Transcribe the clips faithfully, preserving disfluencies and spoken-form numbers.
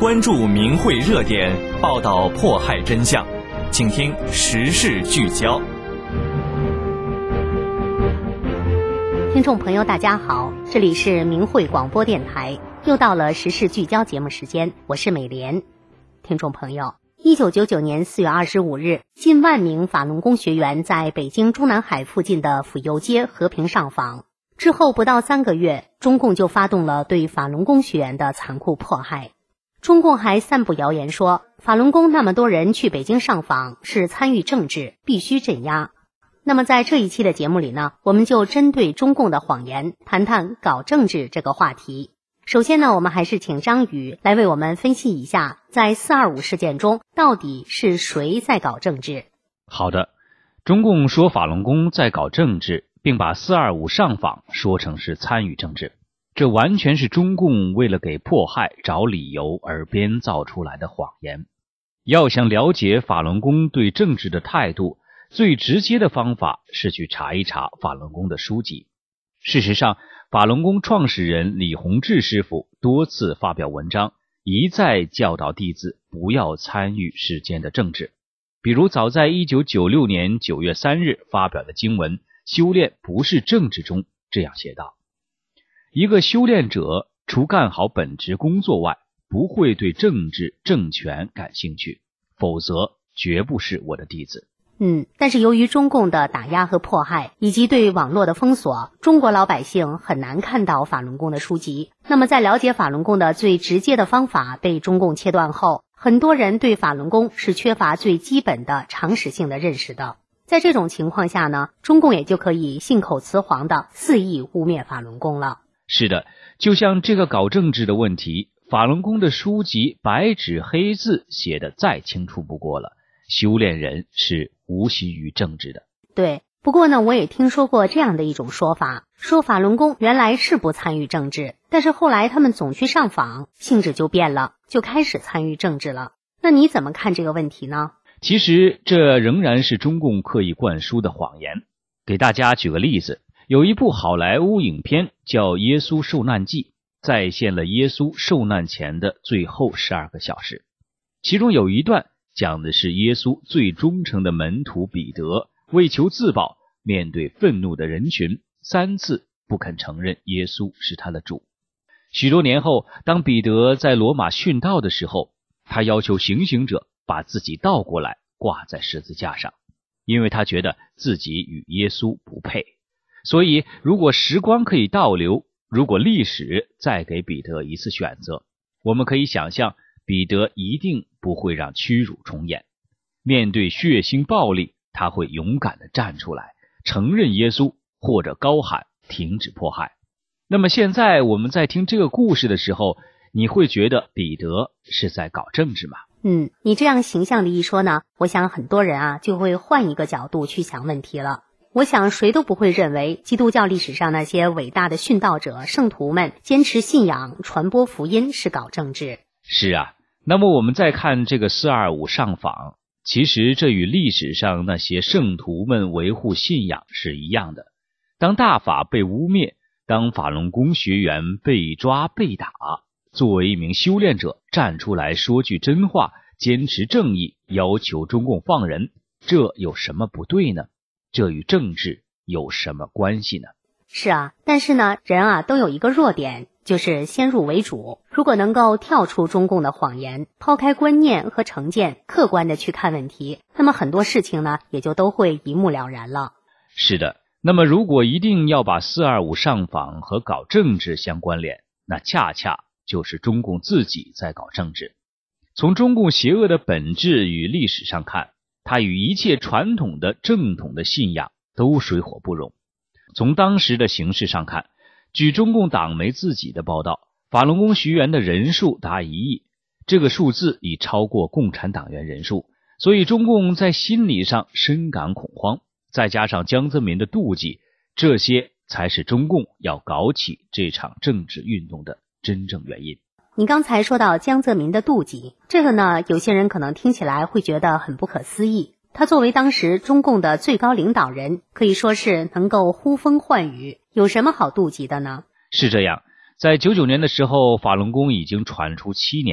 关注民慧热点，报道迫害真相，请听时事聚焦。 听众朋友大家好，这里是民慧广播电台，又到了时事聚焦节目时间，我是美莲。听众朋友，一九九九年四月二十五日，近万名法轮功学员在北京中南海附近的府右街和平上访。之后不到三个月，中共就发动了对法轮功学员的残酷迫害。中共还散布谣言说，法轮功那么多人去北京上访是参与政治，必须镇压。那么在这一期的节目里呢，我们就针对中共的谎言，谈谈搞政治这个话题。首先呢，我们还是请张宇来为我们分析一下，在四二五事件中到底是谁在搞政治。 好的，中共说法轮功在搞政治，并把四二五上访说成是参与政治，这完全是中共为了给迫害找理由而编造出来的谎言。要想了解法轮功对政治的态度，最直接的方法是去查一查法轮功的书籍。事实上，法轮功创始人李洪志师傅多次发表文章，一再教导弟子不要参与世间的政治。比如早在一九九六年九月三日发表的经文《修炼不是政治》中这样写道：一个修炼者除干好本职工作外，不会对政治政权感兴趣，否则绝不是我的弟子。 嗯，但是由于中共的打压和迫害，以及对网络的封锁，中国老百姓很难看到法轮功的书籍。那么在了解法轮功的最直接的方法被中共切断后，很多人对法轮功是缺乏最基本的常识性的认识的。在这种情况下呢，中共也就可以信口雌黄的肆意污蔑法轮功了。 是的，就像这个搞政治的问题，法轮功的书籍白纸黑字写得再清楚不过了，修炼人是无习于政治的。 对，不过呢，我也听说过这样的一种说法，说法轮功原来是不参与政治，但是后来他们总去上访，性质就变了，就开始参与政治了。那你怎么看这个问题呢？ 其实这仍然是中共刻意灌输的谎言。给大家举个例子，有一部好莱坞影片叫《耶稣受难记》，再现了耶稣受难前的最后十二个小时。其中有一段讲的是耶稣最忠诚的门徒彼得为求自保，面对愤怒的人群，三次不肯承认耶稣是他的主。许多年后，当彼得在罗马殉道的时候，他要求行刑者把自己倒过来挂在十字架上，因为他觉得自己与耶稣不配。所以如果时光可以倒流，如果历史再给彼得一次选择，我们可以想象彼得一定不会让屈辱重演。面对血腥暴力，他会勇敢地站出来，承认耶稣，或者高喊停止迫害。那么现在我们在听这个故事的时候，你会觉得彼得是在搞政治吗？ 嗯，你这样形象的一说呢，我想很多人啊就会换一个角度去想问题了。我想谁都不会认为基督教历史上那些伟大的殉道者、圣徒们坚持信仰、传播福音是搞政治。 是啊，那么我们再看这个四二五上访，其实这与历史上那些圣徒们维护信仰是一样的。当大法被污蔑，当法轮功学员被抓被打，作为一名修炼者站出来说句真话，坚持正义，要求中共放人，这有什么不对呢？这与政治有什么关系呢？ 是啊，但是呢，人啊都有一个弱点，就是先入为主。如果能够跳出中共的谎言，抛开观念和成见，客观的去看问题，那么很多事情呢也就都会一目了然了。 是的，那么如果一定要把四二五上访和搞政治相关联，那恰恰就是中共自己在搞政治。从中共邪恶的本质与历史上看，它与一切传统的正统的信仰都水火不容。从当时的形势上看，据中共党媒自己的报道，法轮功学员的人数达一亿，这个数字已超过共产党员人数，所以中共在心理上深感恐慌，再加上江泽民的妒忌，这些才是中共要搞起这场政治运动的真正原因。 你刚才说到江泽民的妒忌，这个呢，有些人可能听起来会觉得很不可思议。他作为当时中共的最高领导人，可以说是能够呼风唤雨，有什么好妒忌的呢？ 是这样，在九九年的时候，法轮功已经传出七年了，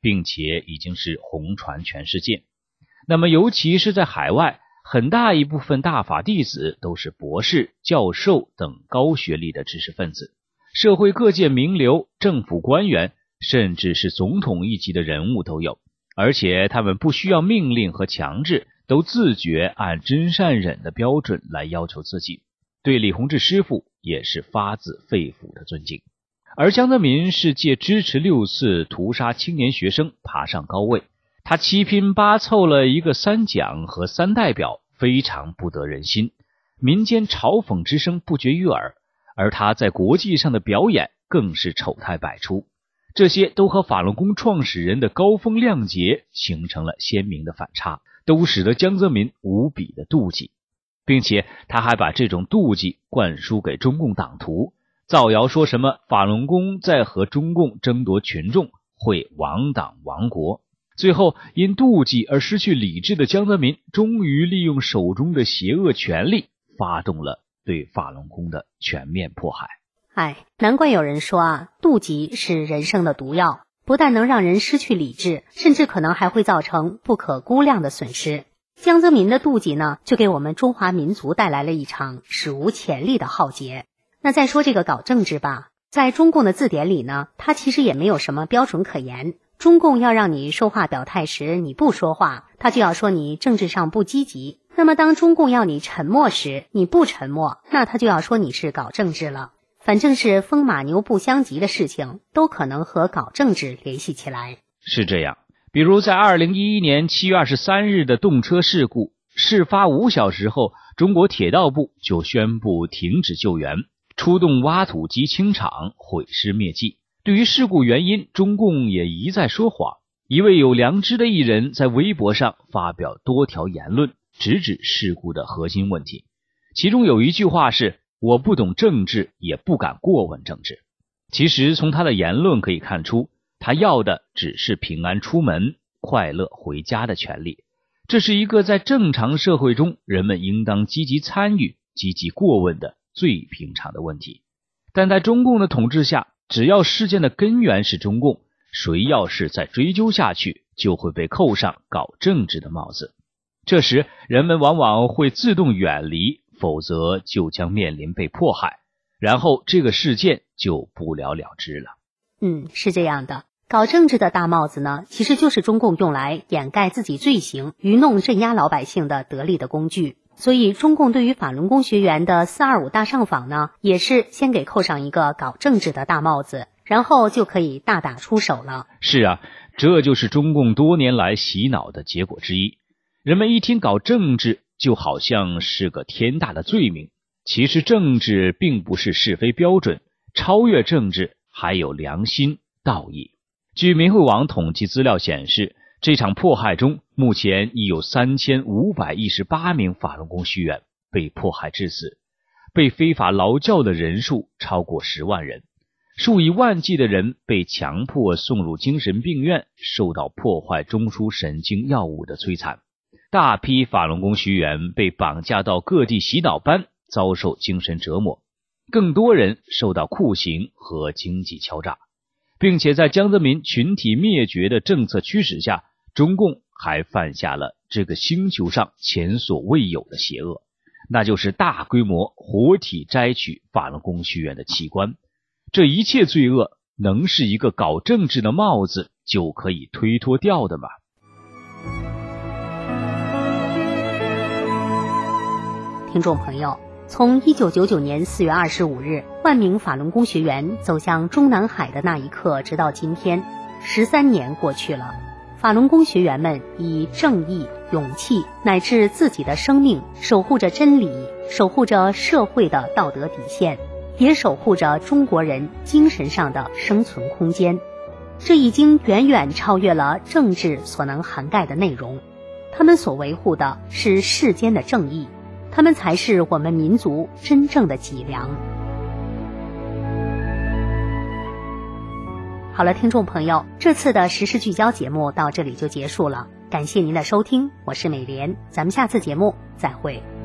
并且已经是红传全世界。那么尤其是在海外，很大一部分大法弟子都是博士、教授等高学历的知识分子，社会各界名流、政府官员，甚至是总统一级的人物都有，而且他们不需要命令和强制，都自觉按真善忍的标准来要求自己，对李洪志师傅也是发自肺腑的尊敬。而江泽民是借支持六四屠杀青年学生爬上高位，他七拼八凑了一个三奖和三代表，非常不得人心，民间嘲讽之声不绝于耳，而他在国际上的表演更是丑态百出，这些都和法轮功创始人的高风亮节形成了鲜明的反差，都使得江泽民无比的妒忌，并且他还把这种妒忌灌输给中共党徒，造谣说什么法轮功在和中共争夺群众，会亡党亡国。最后因妒忌而失去理智的江泽民，终于利用手中的邪恶权力，发动了对法轮功的全面迫害。 哎，难怪有人说啊，妒忌是人生的毒药，不但能让人失去理智，甚至可能还会造成不可估量的损失。江泽民的妒忌呢，就给我们中华民族带来了一场史无前例的浩劫。那再说这个搞政治吧，在中共的字典里呢，它其实也没有什么标准可言。中共要让你说话表态时你不说话，他就要说你政治上不积极。那么当中共要你沉默时你不沉默，那他就要说你是搞政治了。反正是风马牛不相及的事情，都可能和搞政治联系起来。 是这样，比如在二零一一年七月二十三日的动车事故，事发五小时后，中国铁道部就宣布停止救援，出动挖土机清场，毁尸灭迹。对于事故原因，中共也一再说谎。一位有良知的艺人在微博上发表多条言论，直指事故的核心问题。其中有一句话是：我不懂政治，也不敢过问政治。其实从他的言论可以看出，他要的只是平安出门、快乐回家的权利。这是一个在正常社会中人们应当积极参与、积极过问的最平常的问题。但在中共的统治下，只要事件的根源是中共，谁要是再追究下去，就会被扣上搞政治的帽子。这时人们往往会自动远离，否则就将面临被迫害，然后这个事件就不了了之了。 嗯，是这样的。搞政治的大帽子呢，其实就是中共用来掩盖自己罪行、愚弄镇压老百姓的得力的工具。所以中共对于法轮功学员的四二五大上访呢，也是先给扣上一个搞政治的大帽子，然后就可以大打出手了。 是啊，这就是中共多年来洗脑的结果之一。人们一听搞政治，就好像是个天大的罪名。其实政治并不是是非标准，超越政治还有良心、道义。据民慧网统计资料显示，这场迫害中，目前已有三千五百一十八名法轮功学员被迫害致死，被非法劳教的人数超过十万人，数以万计的人被强迫送入精神病院，受到破坏中枢神经药物的摧残。大批法轮功学员被绑架到各地洗脑班，遭受精神折磨，更多人受到酷刑和经济敲诈。并且在江泽民群体灭绝的政策驱使下，中共还犯下了这个星球上前所未有的邪恶，那就是大规模活体摘取法轮功学员的器官。这一切罪恶能是一个搞政治的帽子就可以推脱掉的吗？ 听众朋友，从一九九九年四月二十五日万名法轮功学员走向中南海的那一刻，直到今天，十三年过去了。法轮功学员们以正义、勇气乃至自己的生命，守护着真理，守护着社会的道德底线，也守护着中国人精神上的生存空间。这已经远远超越了政治所能涵盖的内容。他们所维护的是世间的正义，他们才是我们民族真正的脊梁。好了，听众朋友，这次的时事聚焦节目到这里就结束了，感谢您的收听，我是美莲，咱们下次节目再会。